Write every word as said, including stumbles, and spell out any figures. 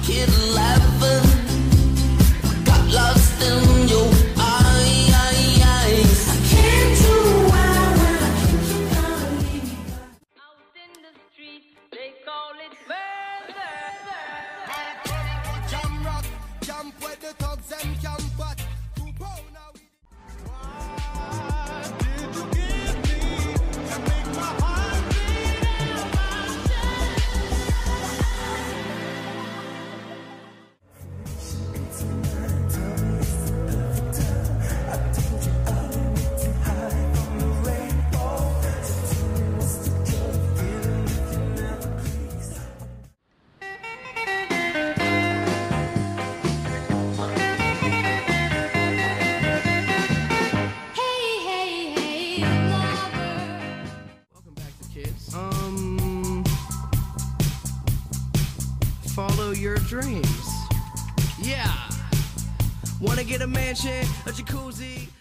kid eleven. Got lost in your eyes. I can't do well when I keep calling. Out in the street, they call it murder. Jam rock, jump where the thugs and camp but too proud now. What did you give me to make my heart beat in my chest? Welcome back to kids. Um, follow your dreams. Yeah. Wanna get a mansion, a jacuzzi.